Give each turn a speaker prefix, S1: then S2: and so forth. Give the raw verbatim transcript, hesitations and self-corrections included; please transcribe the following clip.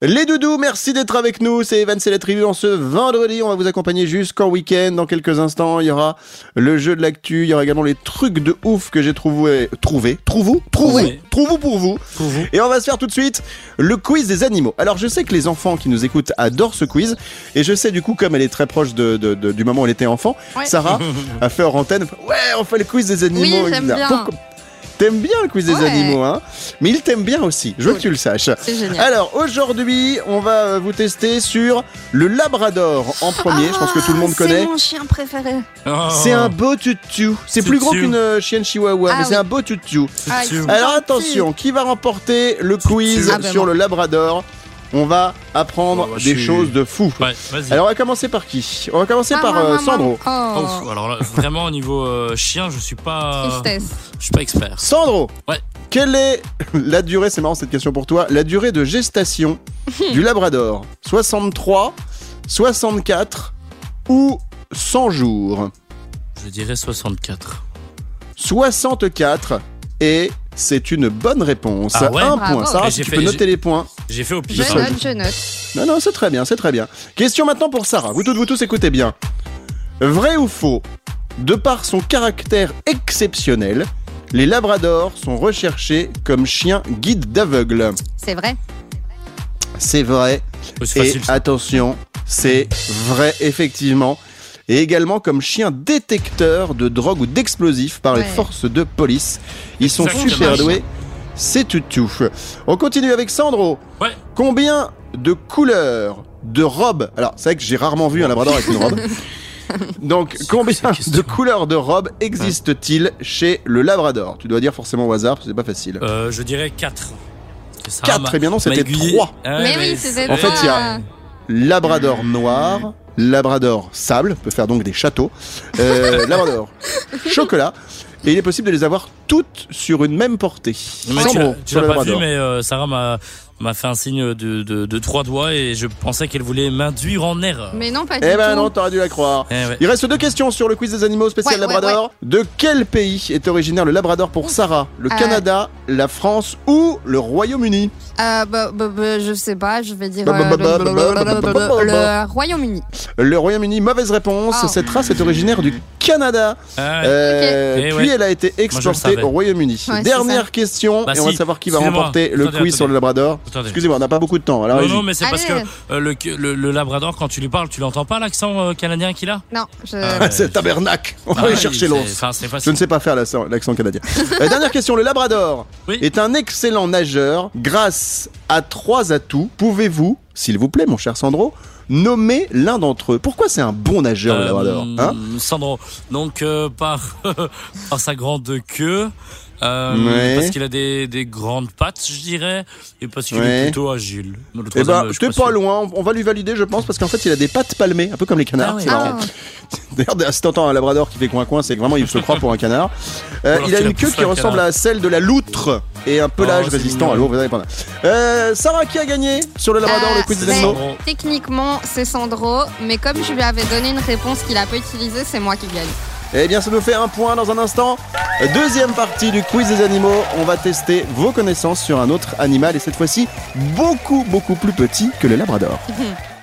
S1: Les doudous, merci d'être avec nous. C'est Evan, c'est la tribu en ce vendredi. On va vous accompagner jusqu'en week-end. Dans quelques instants, il y aura le jeu de l'actu. Il y aura également les trucs de ouf que j'ai trouvé. Trouvé Trouve-vous Trouve-vous
S2: Oui.
S1: Trouve-vous pour vous.
S2: Trouve-vous.
S1: Et on va se faire tout de suite le quiz des animaux. Alors, je sais que les enfants qui nous écoutent adorent ce quiz. Et je sais, du coup, comme elle est très proche de, de, de- du moment où elle était enfant,
S3: Ouais.
S1: Sarah a fait hors antenne. Ouais, on fait le quiz des animaux.
S3: Oui, j'aime
S1: et cetera.
S3: bien.
S1: Pourquoi- T'aimes bien le quiz des
S3: Ouais.
S1: animaux, hein? Mais il t'aime bien aussi. Je veux
S3: Cool.
S1: que tu le saches.
S3: C'est génial.
S1: Alors aujourd'hui, on va euh, vous tester sur le Labrador en premier. Je pense que tout le monde
S3: Ah,
S1: connaît.
S3: C'est mon chien préféré.
S2: Oh.
S1: C'est un beau tutu. C'est plus
S2: Tutu.
S1: gros qu'une euh, chienne chihuahua,
S3: Ah
S1: mais c'est
S3: oui.
S1: un beau tutu.
S3: Ah,
S2: Tutu.
S3: ils sont
S1: Alors
S3: gentils.
S1: attention, qui va remporter le quiz
S3: Ah, bah,
S1: sur
S3: moi.
S1: le Labrador? On va apprendre
S2: Oh, bah,
S1: des
S2: je suis-
S1: choses de fou.
S2: Ouais, vas-y.
S1: Alors on va commencer par qui? On va commencer
S3: Ah,
S1: par
S3: maman,
S1: euh,
S3: maman.
S1: Sandro.
S3: Oh,
S2: Ouf, alors là, vraiment au niveau euh, chien, je suis pas,
S3: tristesse.
S2: je suis pas expert.
S1: Sandro,
S2: Ouais.
S1: quelle est la durée, c'est marrant cette question pour toi, la durée de gestation du Labrador? soixante-trois, soixante-quatre ou cent jours?
S2: Je dirais soixante-quatre.
S1: soixante-quatre et c'est une bonne réponse.
S2: Ah ouais?
S1: Un
S3: Bravo.
S1: point. Sarah,
S2: Et
S1: si
S2: j'ai
S1: tu
S2: fait-
S1: peux noter
S2: j'ai-
S1: les points.
S2: J'ai fait au
S3: Je
S2: pif.
S1: sais.
S2: hein.
S3: note, je note.
S1: Non, non, c'est très bien, c'est très bien. Question maintenant pour Sarah. Vous toutes, vous tous, écoutez bien. Vrai ou faux? De par son caractère exceptionnel, les labradors sont recherchés comme chiens guides d'aveugles.
S3: C'est vrai.
S1: C'est vrai.
S2: Oh, c'est
S1: Et
S2: facile, ça.
S1: attention, c'est vrai, effectivement. Et également comme chien détecteur de drogue ou d'explosifs par les
S3: Ouais.
S1: forces de police. Ils sont
S2: Exactement.
S1: super doués. C'est tout tout. On continue avec Sandro.
S2: Ouais.
S1: Combien de couleurs de robes? Alors, c'est vrai que j'ai rarement vu un labrador avec une robe. Donc, combien
S2: quoi ces questions
S1: de couleurs de robes existe-t-il chez le labrador? Tu dois dire forcément au hasard, parce que c'est pas facile.
S2: Euh, je dirais quatre.
S1: Quatre, eh bien non, c'était trois.
S3: Mais oui, c'était
S1: En fait, il y a-
S3: Ah.
S1: Labrador noir, Labrador sable, peut faire donc des châteaux, euh, Labrador chocolat, et il est possible de les avoir toutes sur une même portée.
S2: Mais tu
S1: Sandro,
S2: l'as, tu
S1: sur
S2: l'as
S1: le
S2: pas vu,
S1: Labrador.
S2: mais euh, Sarah m'a, m'a fait un signe de, de, de trois doigts et je pensais qu'elle voulait m'induire en erreur.
S3: Mais non, pas du
S1: Eh
S3: tout.
S1: ben non, t'aurais dû la croire.
S2: Eh ouais.
S1: Il reste deux questions sur le quiz des animaux spécial
S3: Ouais, ouais,
S1: Labrador. De quel pays est originaire le Labrador pour Sarah? Le
S3: Euh.
S1: Canada, la France ou le Royaume-Uni?
S3: Euh, bah, bah, bah, je sais pas, je vais dire
S1: Bah, bah,
S3: euh,
S1: bah, bah, bah, bah, bah, bah, bah, bah.
S3: le Royaume-Uni.
S1: Le Royaume-Uni, mauvaise réponse.
S3: Oh.
S1: Cette race est originaire du Canada.
S2: Ah ouais.
S1: Euh,
S2: Ok. Eh
S1: puis
S2: ouais.
S1: elle a été
S2: le
S1: exportée
S2: savais.
S1: au Royaume-Uni.
S3: Ouais, c'est
S1: Dernière
S3: ça.
S1: question,
S2: Bah
S1: et on va
S2: si.
S1: savoir qui va
S2: Excusez-moi.
S1: remporter le
S2: Attendez,
S1: quiz
S2: attendez.
S1: sur le Labrador.
S2: Attendez.
S1: Excusez-moi, on n'a pas beaucoup de temps. Alors,
S2: Non,
S1: allez-y.
S2: non, mais c'est parce que
S3: Allez.
S2: euh, le, le, le Labrador, quand tu lui parles, tu l'entends pas l'accent euh, canadien qu'il a?
S3: Non, je...
S2: Ah,
S1: C'est le tabernacle. On va
S2: Ah,
S1: aller
S2: ouais,
S1: chercher
S2: c'est-
S1: l'os.
S2: Enfin, c'est
S1: Je
S2: facile.
S1: ne sais pas faire l'accent l'accent canadien. Euh, dernière question, le Labrador
S2: Oui.
S1: est un excellent nageur grâce à trois atouts. Pouvez-vous, s'il vous plaît, mon cher Sandro, nommer l'un d'entre eux? Pourquoi c'est un bon nageur, le
S2: Euh,
S1: Labrador, hein?
S2: Sandro, donc euh, par, par sa grande queue, euh,
S1: Ouais.
S2: parce qu'il a des, des grandes pattes, je dirais, et parce qu'il
S1: Ouais.
S2: est plutôt agile. Le
S1: Eh
S2: troisième,
S1: ben,
S2: euh, je
S1: t'es
S2: suis
S1: pas
S2: sûr.
S1: loin, on va lui valider, je pense, parce qu'en fait, il a des pattes palmées, un peu comme les canards.
S2: Ah ouais.
S1: c'est marrant.
S3: Ah.
S1: D'ailleurs, si t'entends un labrador qui fait coin-coin, c'est que vraiment il se croit pour un canard. Euh,
S2: alors
S1: il a
S2: qu'il a
S1: une queue
S2: poussé
S1: qui
S2: un
S1: ressemble
S2: canard.
S1: à celle de la loutre et un pelage
S2: Oh, c'est
S1: résistant
S2: mignon.
S1: à l'eau. Vous allez prendre. Euh, Sarah, qui a gagné sur le labrador,
S3: Euh,
S1: le quiz des
S3: mais-
S1: animaux?
S2: Sandro.
S3: Techniquement, c'est Sandro, mais comme je lui avais donné une réponse qu'il a pas utilisée, c'est moi qui gagne.
S1: Eh bien, ça nous fait un point dans un instant. Deuxième partie du quiz des animaux. On va tester vos connaissances sur un autre animal et cette fois-ci beaucoup, beaucoup plus petit que le labrador.